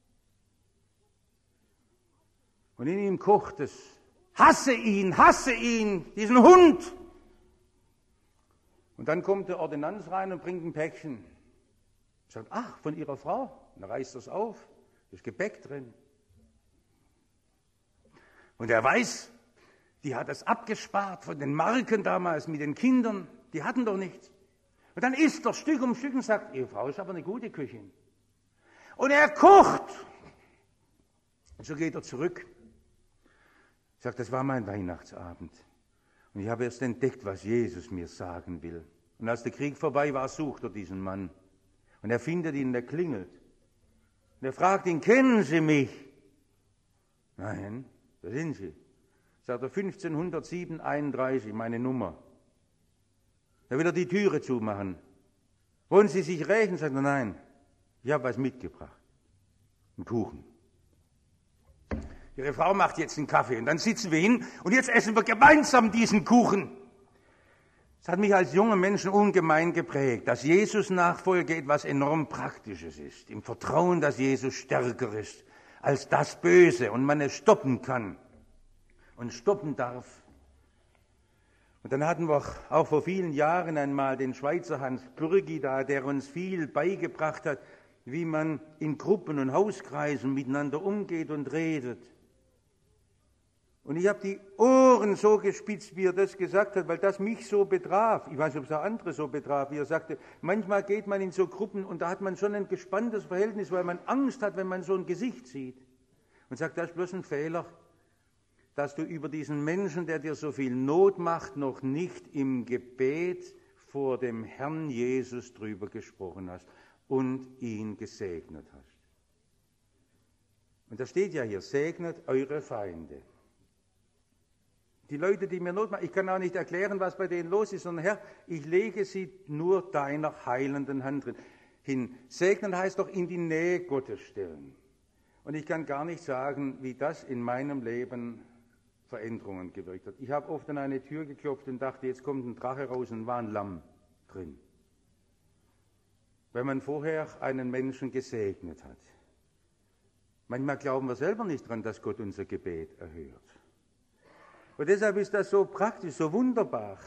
Und in ihm kocht es. Hasse ihn, hasse ihn, diesen Hund. Und dann kommt der Ordinanz rein und bringt ein Päckchen. Sagt, ach, von Ihrer Frau. Und er reißt das auf. Da ist Gebäck drin. Und er weiß, die hat das abgespart von den Marken damals mit den Kindern. Die hatten doch nichts. Und dann isst er Stück um Stück und sagt, Ihre Frau ist aber eine gute Köchin. Und er kocht. Und so geht er zurück. Sagt, das war mein Weihnachtsabend. Und ich habe erst entdeckt, was Jesus mir sagen will. Und als der Krieg vorbei war, sucht er diesen Mann. Und er findet ihn, der klingelt. Und er fragt ihn, kennen Sie mich? Nein, wer sind Sie? Sagt er, fünfzehnhundertsieben einunddreißig, meine Nummer. Da will er die Türe zumachen. Wollen Sie sich rächen? Sagt er, nein, ich habe was mitgebracht. Einen Kuchen. Ihre Frau macht jetzt einen Kaffee und dann sitzen wir hin und jetzt essen wir gemeinsam diesen Kuchen. Das hat mich als junger Menschen ungemein geprägt, dass Jesus-Nachfolge etwas enorm Praktisches ist, im Vertrauen, dass Jesus stärker ist als das Böse und man es stoppen kann und stoppen darf. Und dann hatten wir auch vor vielen Jahren einmal den Schweizer Hans Bürgi da, der uns viel beigebracht hat, wie man in Gruppen und Hauskreisen miteinander umgeht und redet. Und ich habe die Ohren so gespitzt, wie er das gesagt hat, weil das mich so betraf. Ich weiß nicht, ob es auch andere so betraf, wie er sagte, manchmal geht man in so Gruppen und da hat man schon ein gespanntes Verhältnis, weil man Angst hat, wenn man so ein Gesicht sieht. Und sagt, das ist bloß ein Fehler, dass du über diesen Menschen, der dir so viel Not macht, noch nicht im Gebet vor dem Herrn Jesus drüber gesprochen hast und ihn gesegnet hast. Und da steht ja hier, segnet eure Feinde. Die Leute, die mir Not machen, ich kann auch nicht erklären, was bei denen los ist, sondern Herr, ich lege sie nur deiner heilenden Hand drin hin. Segnen heißt doch in die Nähe Gottes stellen. Und ich kann gar nicht sagen, wie das in meinem Leben Veränderungen gewirkt hat. Ich habe oft an eine Tür geklopft und dachte, jetzt kommt ein Drache raus und war ein Lamm drin. Wenn man vorher einen Menschen gesegnet hat. Manchmal glauben wir selber nicht dran, dass Gott unser Gebet erhört. Und deshalb ist das so praktisch, so wunderbar,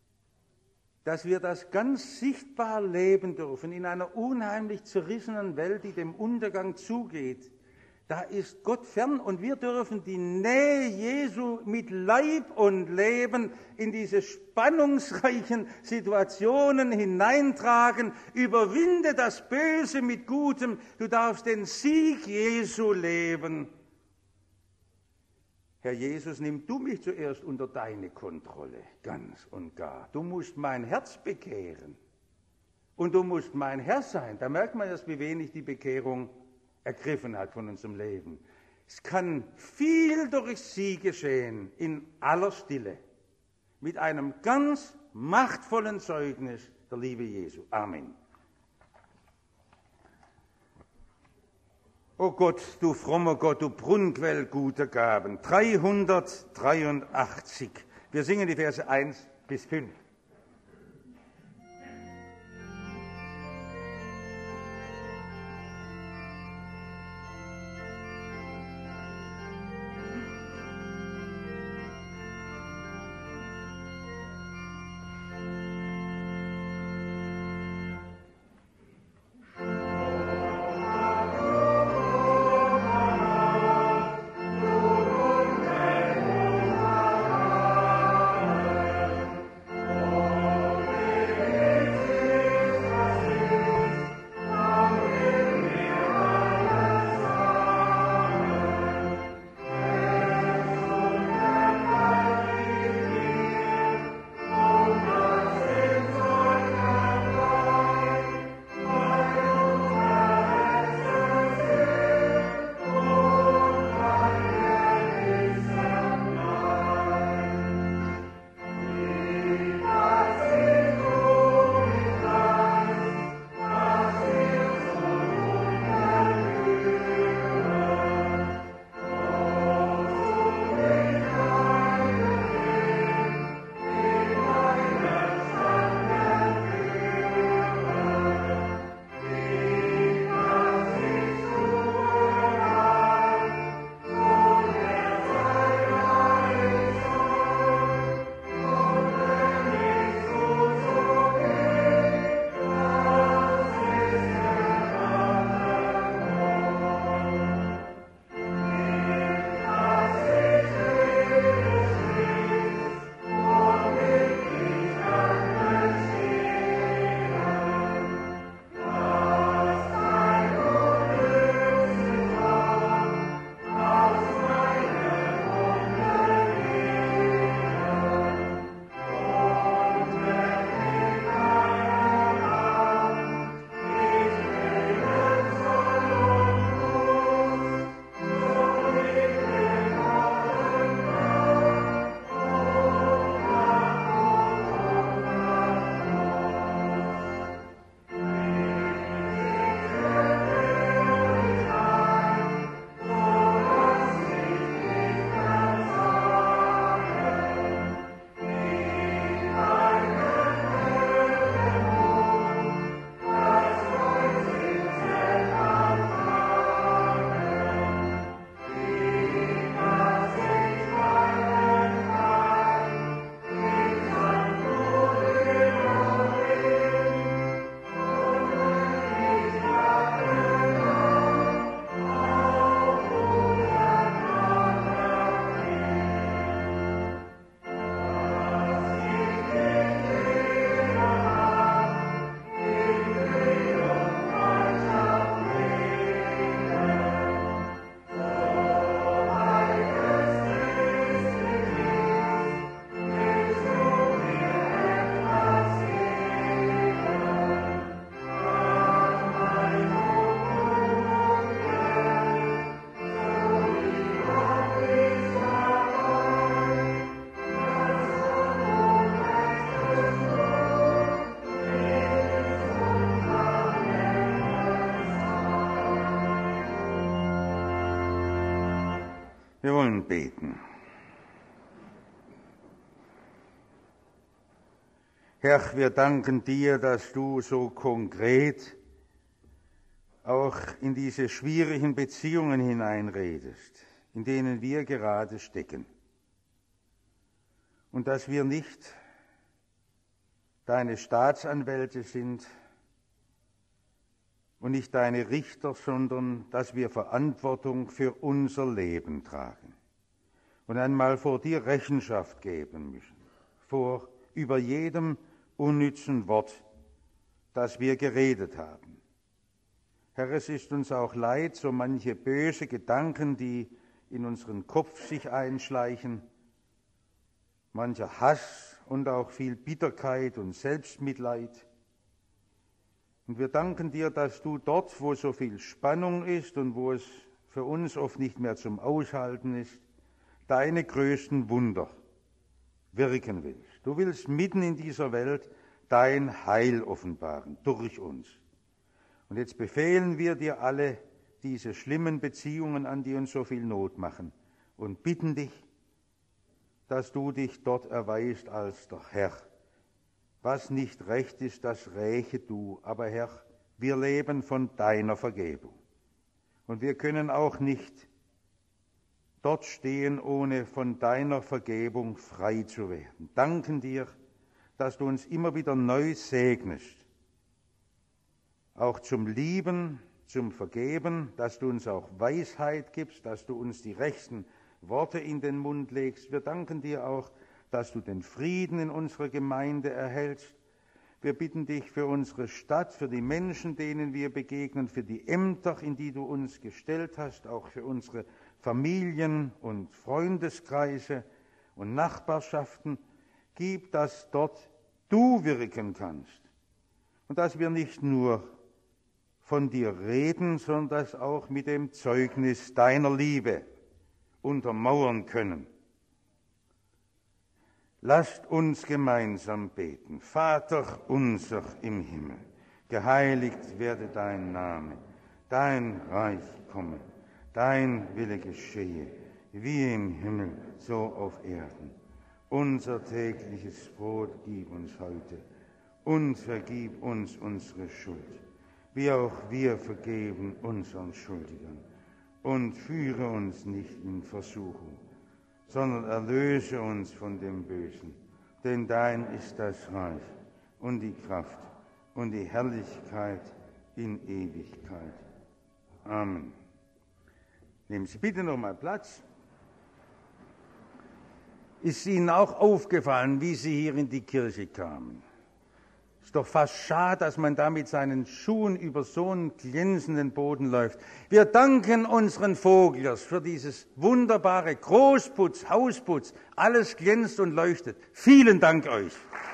dass wir das ganz sichtbar leben dürfen in einer unheimlich zerrissenen Welt, die dem Untergang zugeht. Da ist Gott fern und wir dürfen die Nähe Jesu mit Leib und Leben in diese spannungsreichen Situationen hineintragen. Überwinde das Böse mit Gutem. Du darfst den Sieg Jesu leben. Herr Jesus, nimm du mich zuerst unter deine Kontrolle, ganz und gar. Du musst mein Herz bekehren und du musst mein Herr sein. Da merkt man erst, wie wenig die Bekehrung ergriffen hat von unserem Leben. Es kann viel durch sie geschehen, in aller Stille, mit einem ganz machtvollen Zeugnis der Liebe Jesu. Amen. O Gott, du frommer Gott, du Brunnenquell guter Gaben. dreihundertdreiundachtzig. Wir singen die Verse eins bis fünf. Oh wollen beten. Herr, wir danken dir, dass du so konkret auch in diese schwierigen Beziehungen hineinredest, in denen wir gerade stecken. Und dass wir nicht deine Staatsanwälte sind und nicht deine Richter, sondern dass wir Verantwortung für unser Leben tragen und einmal vor dir Rechenschaft geben müssen, vor über jedem unnützen Wort, das wir geredet haben. Herr, es ist uns auch leid, so manche böse Gedanken, die in unseren Kopf sich einschleichen, mancher Hass und auch viel Bitterkeit und Selbstmitleid. Und wir danken dir, dass du dort, wo so viel Spannung ist und wo es für uns oft nicht mehr zum Aushalten ist, deine größten Wunder wirken willst. Du willst mitten in dieser Welt dein Heil offenbaren, durch uns. Und jetzt befehlen wir dir alle diese schlimmen Beziehungen an, die uns so viel Not machen, und bitten dich, dass du dich dort erweist als der Herr. Was nicht recht ist, das räche du. Aber Herr, wir leben von deiner Vergebung. Und wir können auch nicht dort stehen, ohne von deiner Vergebung frei zu werden. Danken dir, dass du uns immer wieder neu segnest. Auch zum Lieben, zum Vergeben, dass du uns auch Weisheit gibst, dass du uns die rechten Worte in den Mund legst. Wir danken dir auch, dass du den Frieden in unserer Gemeinde erhältst. Wir bitten dich für unsere Stadt, für die Menschen, denen wir begegnen, für die Ämter, in die du uns gestellt hast, auch für unsere Familien und Freundeskreise und Nachbarschaften. Gib, dass dort du wirken kannst und dass wir nicht nur von dir reden, sondern das auch mit dem Zeugnis deiner Liebe untermauern können. Lasst uns gemeinsam beten. Vater unser im Himmel, geheiligt werde dein Name, dein Reich komme, dein Wille geschehe, wie im Himmel, so auf Erden. Unser tägliches Brot gib uns heute und vergib uns unsere Schuld, wie auch wir vergeben unseren Schuldigern. Und führe uns nicht in Versuchung, sondern erlöse uns von dem Bösen. Denn dein ist das Reich und die Kraft und die Herrlichkeit in Ewigkeit. Amen. Nehmen Sie bitte noch mal Platz. Ist Ihnen auch aufgefallen, wie Sie hier in die Kirche kamen? Ist doch fast schade, dass man da mit seinen Schuhen über so einen glänzenden Boden läuft. Wir danken unseren Voglers für dieses wunderbare Großputz, Hausputz. Alles glänzt und leuchtet. Vielen Dank euch.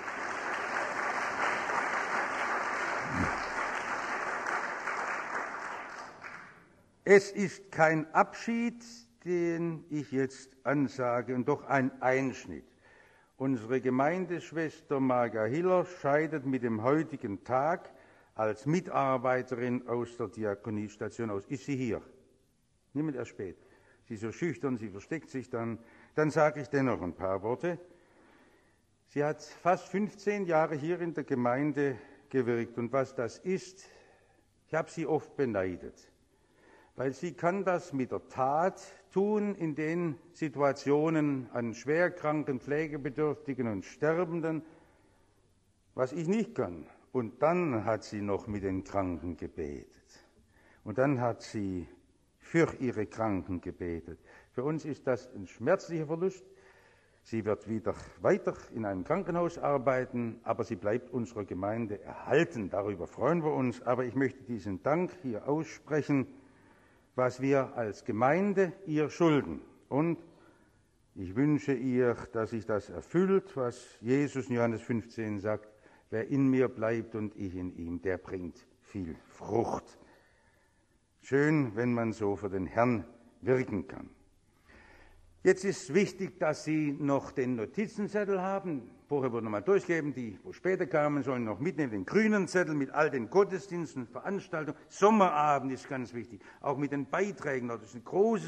Es ist kein Abschied, den ich jetzt ansage, und doch ein Einschnitt. Unsere Gemeindeschwester Marga Hiller scheidet mit dem heutigen Tag als Mitarbeiterin aus der Diakoniestation aus. Ist sie hier? Niemand erst spät. Sie ist so schüchtern, sie versteckt sich dann. Dann sage ich dennoch ein paar Worte. Sie hat fast fünfzehn Jahre hier in der Gemeinde gewirkt. Und was das ist, ich habe sie oft beneidet. Weil sie kann das mit der Tat tun in den Situationen an schwerkranken, Pflegebedürftigen und Sterbenden, was ich nicht kann. Und dann hat sie noch mit den Kranken gebetet. Und dann hat sie für ihre Kranken gebetet. Für uns ist das ein schmerzlicher Verlust. Sie wird wieder weiter in einem Krankenhaus arbeiten, aber sie bleibt unserer Gemeinde erhalten. Darüber freuen wir uns. Aber ich möchte diesen Dank hier aussprechen, was wir als Gemeinde ihr schulden. Und ich wünsche ihr, dass sich das erfüllt, was Jesus in Johannes fünfzehn sagt: Wer in mir bleibt und ich in ihm, der bringt viel Frucht. Schön, wenn man so für den Herrn wirken kann. Jetzt ist wichtig, dass Sie noch den Notizenzettel haben. Vorher wurde noch mal durchgeben, die, wo später kamen, sollen noch mitnehmen den grünen Zettel mit all den Gottesdiensten, Veranstaltungen. Sommerabend ist ganz wichtig, auch mit den Beiträgen. Das ist ein großes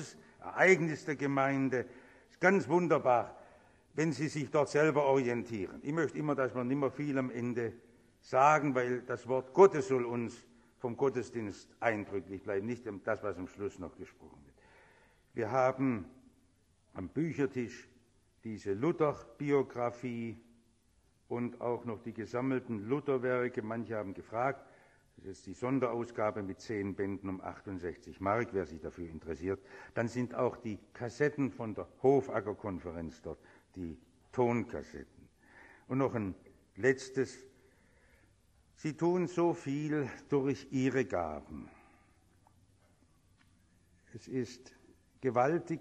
Ereignis der Gemeinde. Ist ganz wunderbar, wenn Sie sich dort selber orientieren. Ich möchte immer, dass wir nicht mehr viel am Ende sagen, weil das Wort Gottes soll uns vom Gottesdienst eindrücklich bleiben, nicht das, was am Schluss noch gesprochen wird. Wir haben am Büchertisch diese Luther-Biografie und auch noch die gesammelten Lutherwerke. Manche haben gefragt, das ist die Sonderausgabe mit zehn Bänden um achtundsechzig Mark, wer sich dafür interessiert. Dann sind auch die Kassetten von der Hofacker-Konferenz dort, die Tonkassetten. Und noch ein letztes. Sie tun so viel durch ihre Gaben. Es ist gewaltig,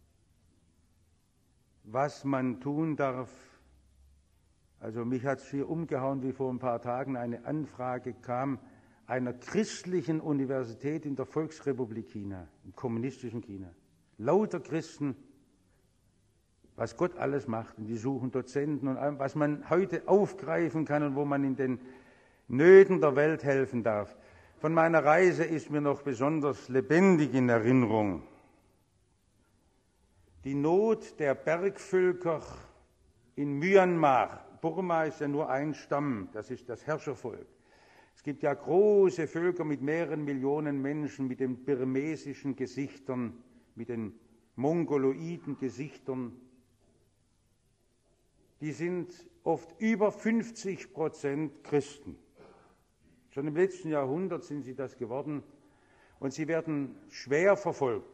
was man tun darf. Also mich hat es hier umgehauen, wie vor ein paar Tagen eine Anfrage kam einer christlichen Universität in der Volksrepublik China, im kommunistischen China. Lauter Christen, was Gott alles macht. Und die suchen Dozenten und allem, was man heute aufgreifen kann und wo man in den Nöten der Welt helfen darf. Von meiner Reise ist mir noch besonders lebendig in Erinnerung die Not der Bergvölker in Myanmar. Burma ist ja nur ein Stamm, das ist das Herrschervolk. Es gibt ja große Völker mit mehreren Millionen Menschen, mit den birmesischen Gesichtern, mit den mongoloiden Gesichtern. Die sind oft über fünfzig Prozent Christen. Schon im letzten Jahrhundert sind sie das geworden und sie werden schwer verfolgt.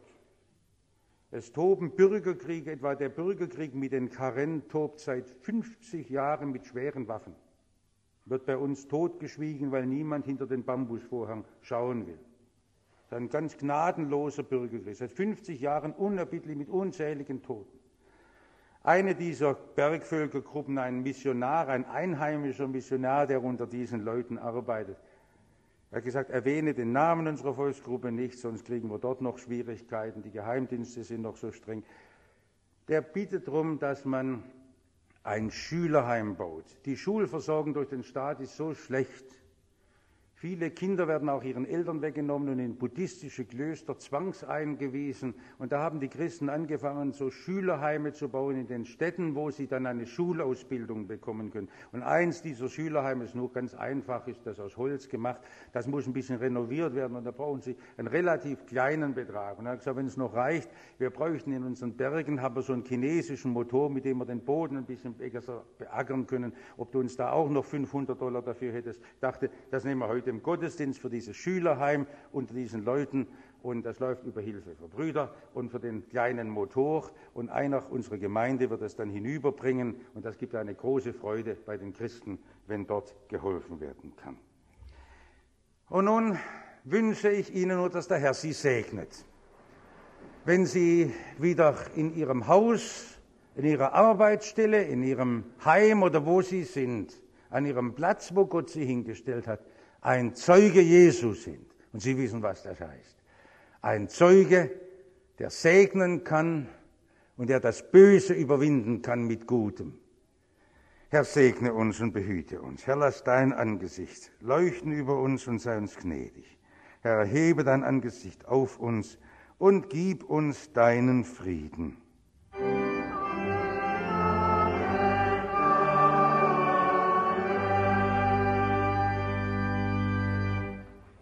Es toben Bürgerkriege, etwa der Bürgerkrieg mit den Karen tobt seit fünfzig Jahren mit schweren Waffen. Wird bei uns totgeschwiegen, weil niemand hinter den Bambusvorhang schauen will. Das ist ein ganz gnadenloser Bürgerkrieg, seit fünfzig Jahren unerbittlich mit unzähligen Toten. Eine dieser Bergvölkergruppen, ein Missionar, ein einheimischer Missionar, der unter diesen Leuten arbeitet, er hat gesagt, erwähne den Namen unserer Volksgruppe nicht, sonst kriegen wir dort noch Schwierigkeiten, die Geheimdienste sind noch so streng. Der bittet darum, dass man ein Schülerheim baut. Die Schulversorgung durch den Staat ist so schlecht. Viele Kinder werden auch ihren Eltern weggenommen und in buddhistische Klöster zwangseingewiesen. Und da haben die Christen angefangen, so Schülerheime zu bauen in den Städten, wo sie dann eine Schulausbildung bekommen können. Und eins dieser Schülerheime ist nur ganz einfach, ist das aus Holz gemacht. Das muss ein bisschen renoviert werden und da brauchen sie einen relativ kleinen Betrag. Und er hat gesagt, wenn es noch reicht, wir bräuchten in unseren Bergen, haben wir so einen chinesischen Motor, mit dem wir den Boden ein bisschen besser beackern können. Ob du uns da auch noch fünfhundert Dollar dafür hättest, dachte, das nehmen wir heute im Gottesdienst für dieses Schülerheim unter diesen Leuten und das läuft über Hilfe für Brüder und für den kleinen Motor und einer unserer Gemeinde wird es dann hinüberbringen und das gibt eine große Freude bei den Christen, wenn dort geholfen werden kann. Und nun wünsche ich Ihnen nur, dass der Herr Sie segnet. Wenn Sie wieder in Ihrem Haus, in Ihrer Arbeitsstelle, in Ihrem Heim oder wo Sie sind, an Ihrem Platz, wo Gott Sie hingestellt hat, ein Zeuge Jesu sind. Und Sie wissen, was das heißt. Ein Zeuge, der segnen kann und der das Böse überwinden kann mit Gutem. Herr, segne uns und behüte uns. Herr, lass dein Angesicht leuchten über uns und sei uns gnädig. Herr, erhebe dein Angesicht auf uns und gib uns deinen Frieden.